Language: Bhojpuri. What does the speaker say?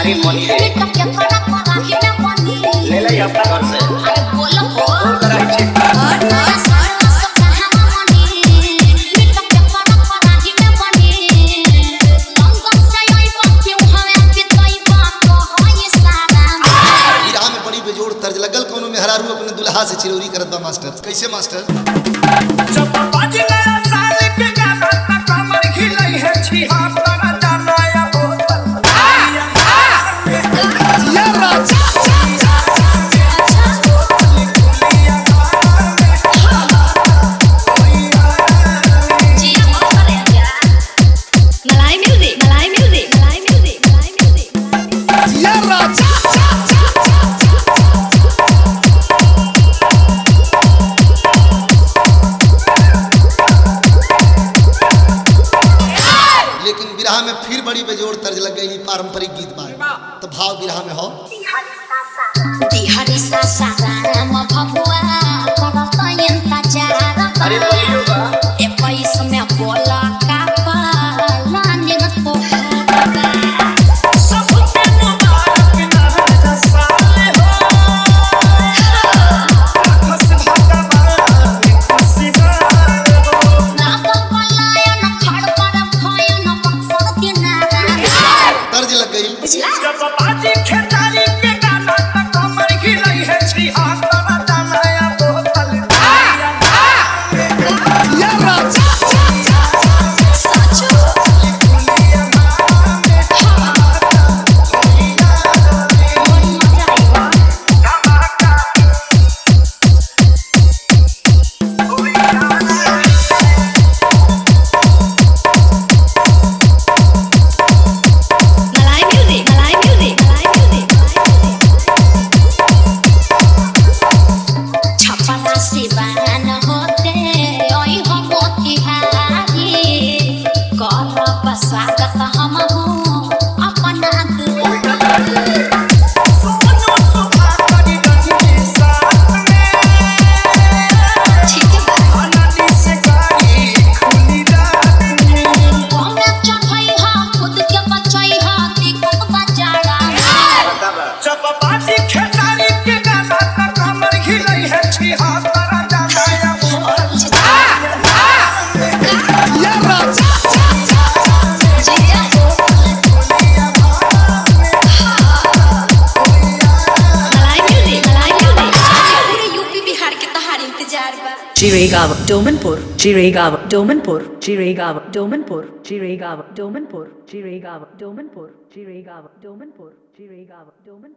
अरे बोलिए बेटा क्या करा करा ही मैं बनी ले ले अपना घर से अरे बोलो हो फोन करा है चेक नया साल का सब जहां मनी बेटा क्या करा करा ही मैं बनी लंदन से आई बच्चे हवे के तई बात हो ये सारा विरहा में बड़ी बेजोड़ तर्ज लगल कोनो में हरारू अपने दुल्हा से चिरौरी करत बा मास्टर। कैसे मास्टर? जब बाज नया साल के गाना त कमर खिलई है छिहा तोरा जाना या बोतल या राजा जिया मत करे क्या मलाई म्यूजिक या राजा लेकिन विरहा में फिर बड़ी बेजोड़ तर्ज लग गई पारंपरिक गीत बा। तो भाव विरहा में हो बिहारी सासा राम भगवा करत यंता चारा अरे बोलियो बा ए पैसा में बोला का पाला निन तो सबके मुबारक नया साल हो खस भगवान खुशी बात हो ना तो पलायन खड़ पर भयन बक्सर किनारा तर्ज लग गई बुझला जब बाजी खेसारी के गाना त कमर खिलई है छिहा तोरा जाना या बोतल या राजा सचो बड़ी मजा आईवा मलाई म्यूजिक छपरा सिवान होते ओई हो मोतिहारी करब स्वागत हम हूँ अपना दुआरी सोनो सुखा करी रजनी साथ में ठीक बा अनानी से गाड़ी खुली रात में कमे चढ़ई हा खुद के बचई हा दिक्कत बजाड़ा पता बा जब बाजी खेसारी के गाना त कमर खिलई है छिहा तोरा जाना या बोतल या राजा जिया मलाई म्यूजिक पूरे यूपी बिहार के तहार इंतजार बा Chiragav, Domanpur, Chiragav, Domanpur, Chiragav, Domanpur, Chiragav, Domanpur, Chiragav, Domanpur, Chiragav, Domanpur, Chiragav, Domanpur.